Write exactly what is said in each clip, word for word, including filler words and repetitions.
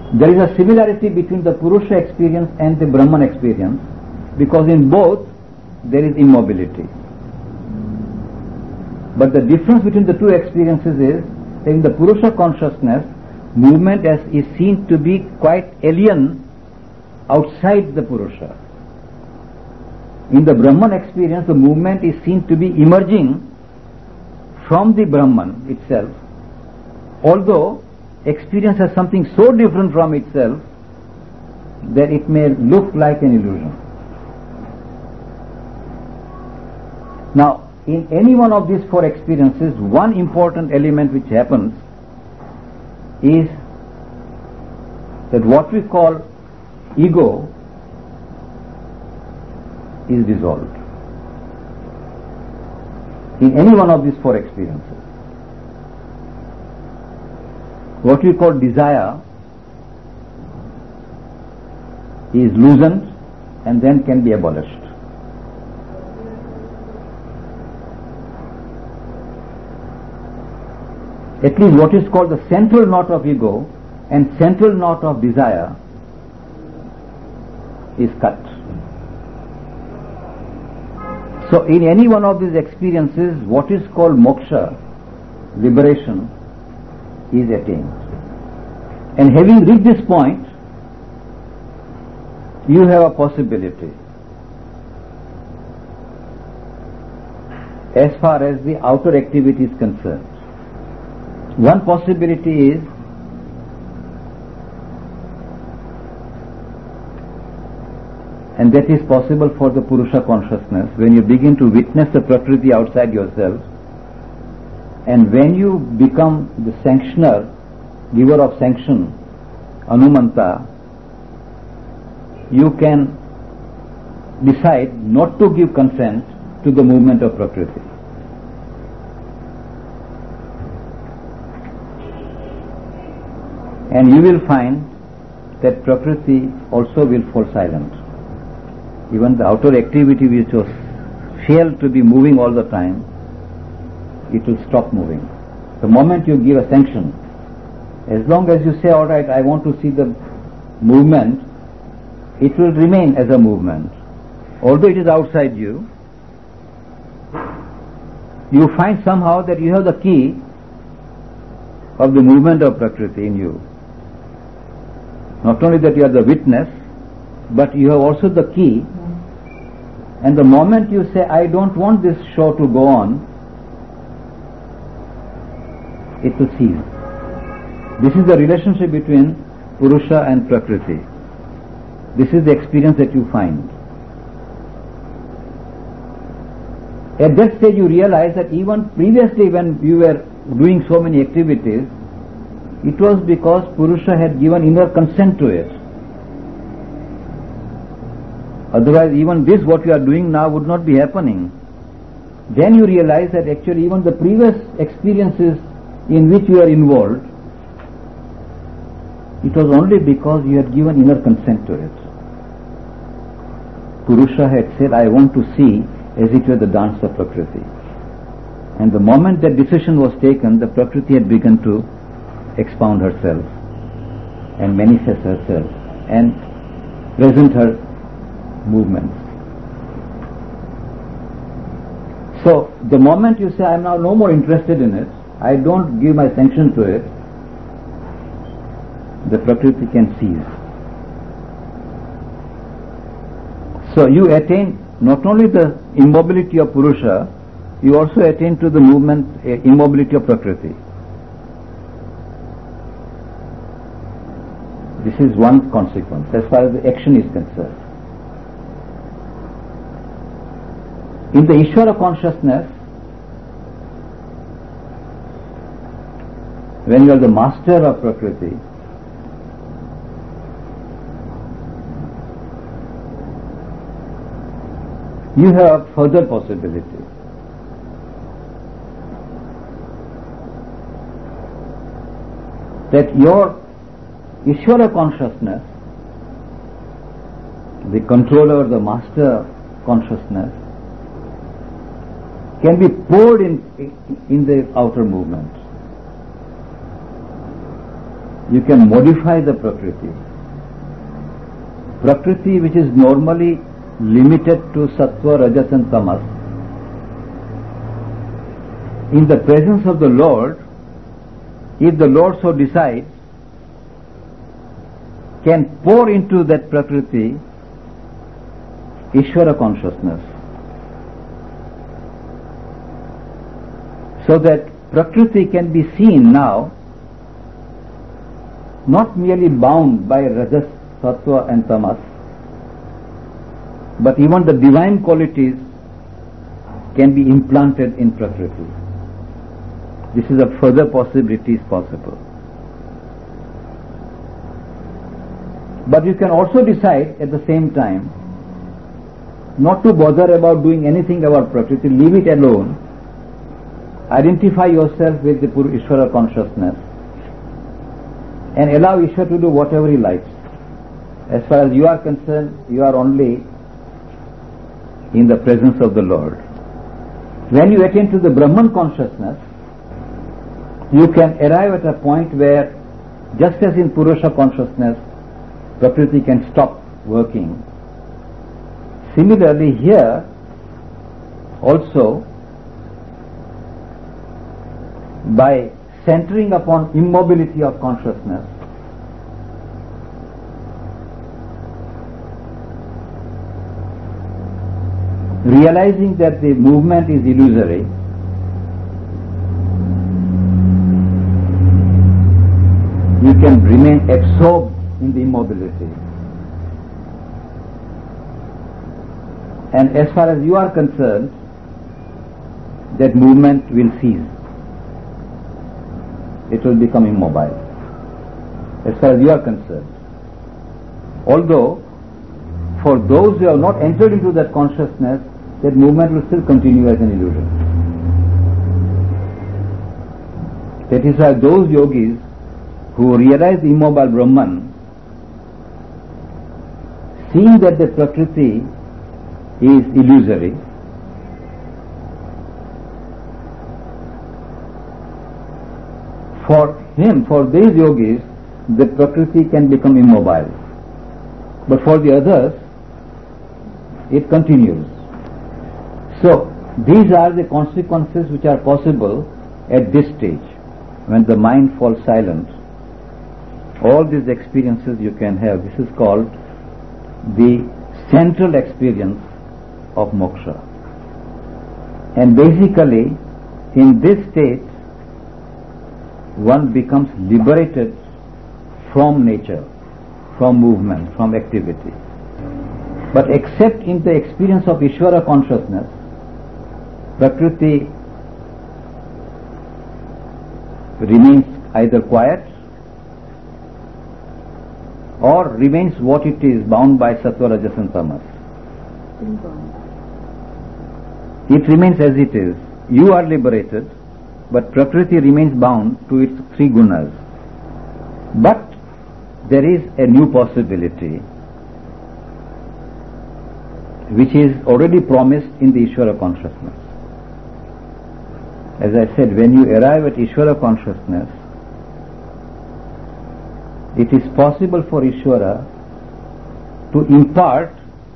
There is a similarity between the Purusha experience and the Brahman experience, because in both there is immobility. But the difference between the two experiences is that in the Purusha consciousness, movement as is seen to be quite alien outside the Purusha. In the Brahman experience, the movement is seen to be emerging from the Brahman itself, although experience has something so different from itself that it may look like an illusion. Now, in any one of these four experiences, one important element which happens is that what we call ego is dissolved. In any one of these four experiences, what we call desire is loosened and then can be abolished. At least what is called the central knot of ego and central knot of desire is cut. So in any one of these experiences, what is called moksha, liberation, is attained. And having reached this point, you have a possibility. As far as the outer activity is concerned, one possibility is and that is possible for the Purusha consciousness when you begin to witness the Prakriti outside yourself, and when you become the sanctioner, giver of sanction, Anumanta, you can decide not to give consent to the movement of Prakriti. And you will find that Prakriti also will fall silent. Even the outer activity which was felt to be moving all the time, it will stop moving. The moment you give a sanction, as long as you say, all right, I want to see the movement, it will remain as a movement. Although it is outside you, you find somehow that you have the key of the movement of Prakriti in you. Not only that you are the witness, but you have also the key. And the moment you say, I don't want this show to go on, it will cease. This is the relationship between Purusha and Prakriti. This is the experience that you find. At that stage you realize that even previously when you were doing so many activities, it was because Purusha had given inner consent to it. Otherwise even this what you are doing now would not be happening. Then you realize that actually even the previous experiences in which you are involved, it was only because you had given inner consent to it. Purusha had said, I want to see as it were the dance of Prakriti. And the moment that decision was taken, the Prakriti had begun to expound herself and manifest herself and present her movements. So the moment you say, I am now no more interested in it, I don't give my sanction to it, the Prakriti can cease. So you attain not only the immobility of Purusha, you also attain to the movement, uh, immobility of Prakriti. This is one consequence as far as the action is concerned. In the Ishvara consciousness, when you are the master of Prakriti, you have further possibility. That your Ishvara consciousness, the controller, the master consciousness, can be poured in in the outer movement. you can modify the Prakriti. Prakriti, which is normally limited to Sattva, Rajas and Tamas, in the presence of the Lord, if the Lord so decides, can pour into that Prakriti Ishvara consciousness, so that Prakriti can be seen now not merely bound by Rajas, Sattva and Tamas, but even the divine qualities can be implanted in Prakriti. This is a further possibility is possible. But you can also decide at the same time not to bother about doing anything about Prakriti, leave it alone, identify yourself with the Pura Ishvara consciousness and allow Ishvara to do whatever he likes. As far as you are concerned, you are only in the presence of the Lord. When you attain to the Brahman consciousness, you can arrive at a point where, just as in Purusha consciousness, Prakriti can stop working. Similarly here also, by centering upon immobility of consciousness, realizing that the movement is illusory, you can remain absorbed in the immobility. And as far as you are concerned, that movement will cease. It will become immobile, as far as you are concerned. Although, for those who have not entered into that consciousness, that movement will still continue as an illusion. That is why those yogis who realize the immobile Brahman, seeing that the Prakriti is illusory, for him, for these yogis, the Prakriti can become immobile. But for the others, it continues. So, these are the consequences which are possible at this stage, when the mind falls silent. All these experiences you can have. This is called the central experience of moksha. And basically, in this state, one becomes liberated from nature, from movement, from activity. But except in the experience of Ishvara consciousness, Prakriti remains either quiet or remains what it is, bound by Sattva, Rajas and Tamas. It remains as it is. You are liberated, but Prakriti remains bound to its three gunas. But there is a new possibility which is already promised in the Ishvara consciousness. As I said, when you arrive at Ishvara consciousness, it is possible for Ishvara to impart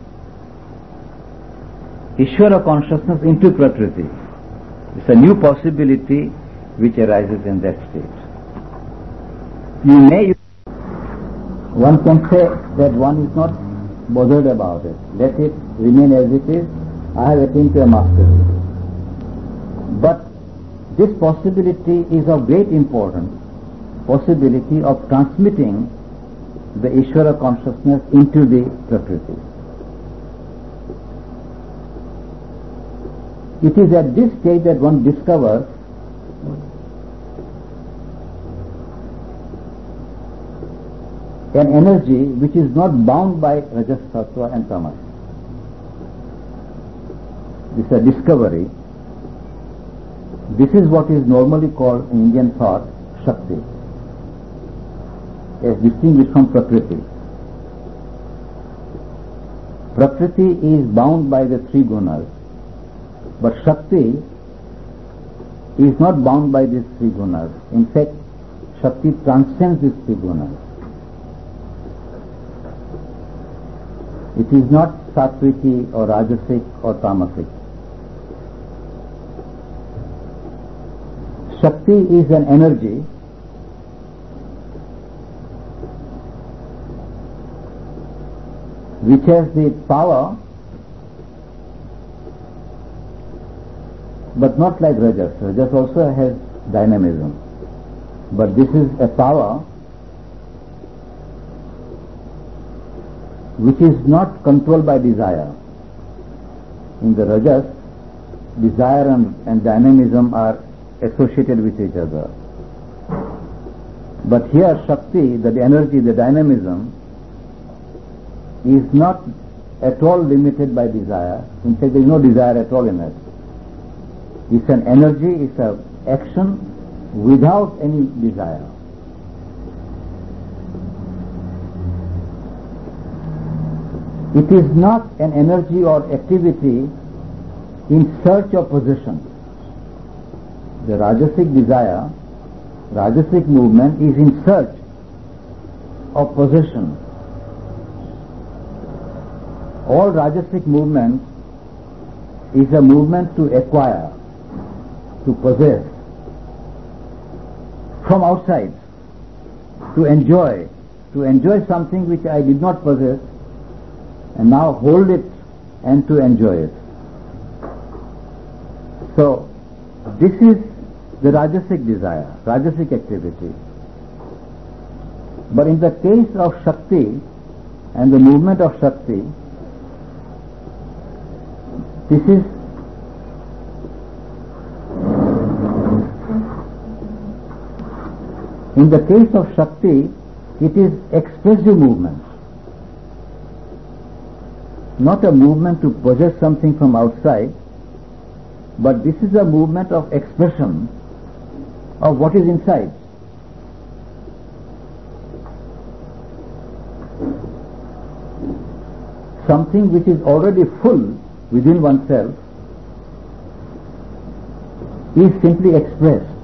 Ishvara consciousness into Prakriti. It's a new possibility which arises in that state. You may, one can say that one is not bothered about it. Let it remain as it is. I have attained to a mastery. But this possibility is of great importance, possibility of transmitting the Ishvara consciousness into the Prakriti. It is at this stage that one discovers an energy which is not bound by Rajas, Sattva and Tamas. This is a discovery. This is what is normally called in Indian thought Shakti, as distinguished from Prakriti. Prakriti is bound by the three gunas, but Shakti is not bound by these three gunas. In fact, Shakti transcends these three gunas. It is not Satviki or Rajasic or Tamasic. Shakti is an energy which has the power, but not like Rajas. Rajas also has dynamism. But this is a power which is not controlled by desire. In the Rajas, desire and, and dynamism are associated with each other. But here Shakti, the energy, the dynamism, is not at all limited by desire. In fact, there is no desire at all in it. It's an energy, it's an action without any desire. It is not an energy or activity in search of possession. The Rajasic desire, Rajasic movement is in search of possession. All Rajasic movement is a movement to acquire, to possess, from outside, to enjoy, to enjoy something which I did not possess, and now hold it and to enjoy it. So, this is the Rajasic desire, Rajasic activity. But in the case of Shakti and the movement of Shakti, this is in the case of Shakti, it is expressive movement. Not a movement to possess something from outside, but this is a movement of expression of what is inside. Something which is already full within oneself is simply expressed.